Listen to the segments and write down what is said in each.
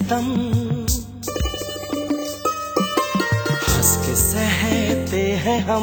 सितम हंस के सहते हैं हम,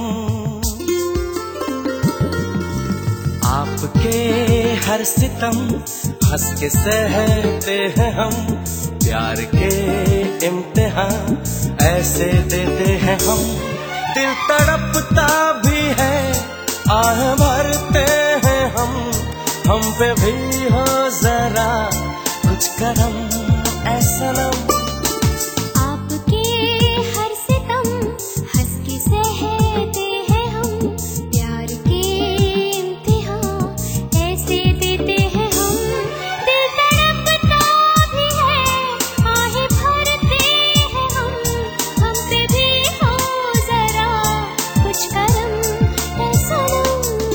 आपके हर सितम हंस के सहते हैं हम। प्यार के इम्तिहान ऐसे देते हैं हम, दिल तड़पता भी है, आह भरते हैं हम पे भी हो जरा कुछ करम ऐ सनम। आपके हर सितम हंस के सहते हैं हम, प्यार के इम्तिहान ऐसे देते हैं हम। दिल तड़पता भी है, आहें भरते हैं हम पे भी हो जरा कुछ करम ऐ सनम।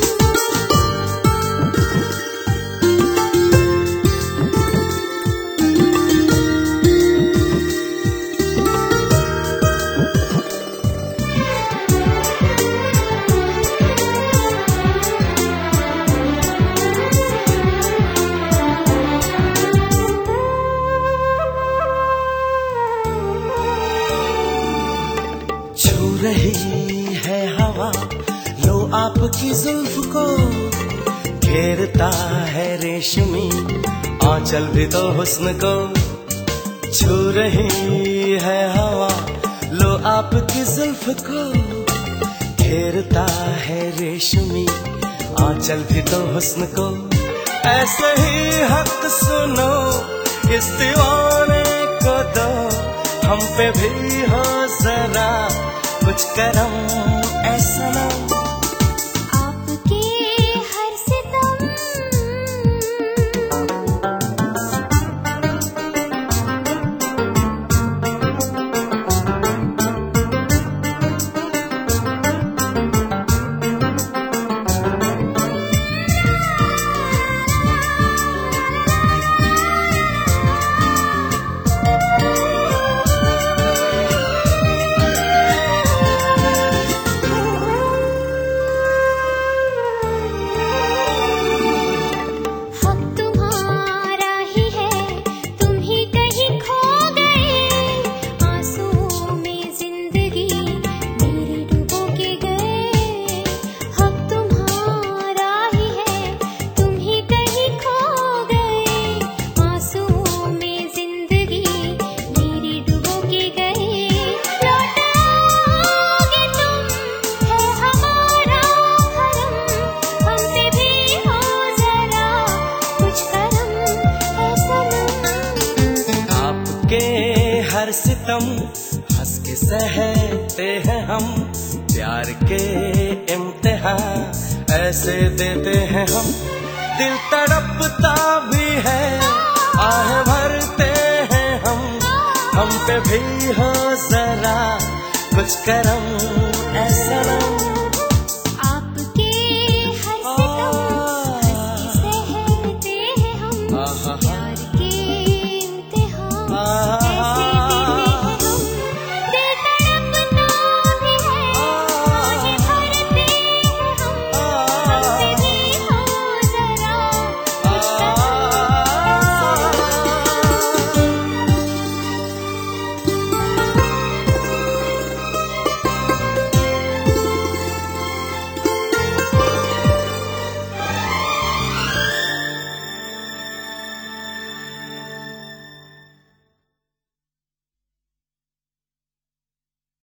छू रही है हवा लो आपकी जुल्फ को, घेरता है रेशमी आंचल भी तो हुस्न को। छू रही है हवा लो आपकी जुल्फ को, घेरता है रेशमी आंचल भी तो हुस्न को। ऐसे ही हक सुनो इस दीवाने को दो, हम पे भी हो जरा कुछ करम ऐ सनम। आपके हर सितम हर सितम हंस के सहते हैं हम, प्यार के इम्तिहान ऐसे देते हैं हम। दिल तड़पता भी है, आह भरते हैं हम पे भी हो जरा कुछ करम ऐ सनम।